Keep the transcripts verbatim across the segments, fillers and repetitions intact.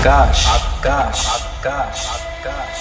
आकाश आकाश आकाश आकाश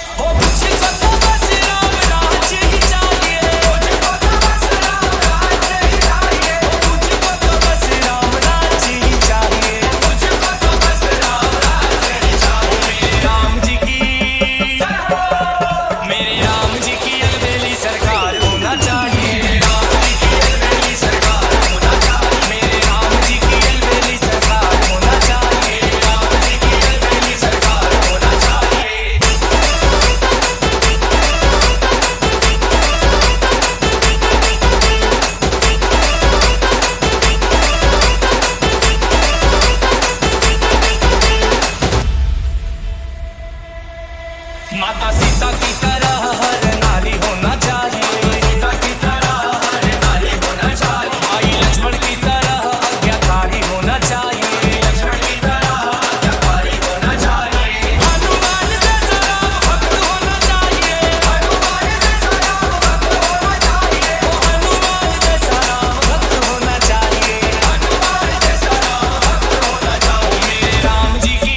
माता सीता की तरह हर नारी होना चाहिए, सीता की तरह हर नारी होना चाहिए। आई लक्ष्मण की तरह आज्ञाकारी होना चाहिए, लक्ष्मण की तरह आज्ञाकारी होना चाहिए। हनुमान जैसा राम भक्त होना चाहिए, हनुमान जैसा राम भक्त होना चाहिए। हनुमान जैसा राम भक्त होना चाहिए, हनुमान जैसा राम भक्त होना चाहिए। मेरे राम जी की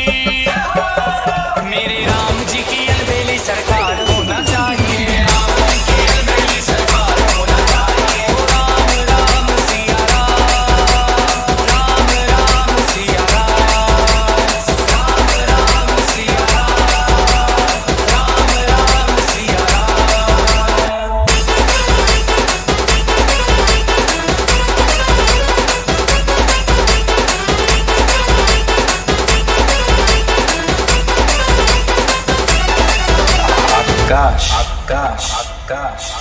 मेरे राम जी की अलबेली सरकार होना चाहिए, राम जी की अलबेली सरकार होना चाहिए। राम राम सिया राम, राम राम सिया राम, राम राम सिया राम, राम राम सिया राम। आकाश आकाश आकाश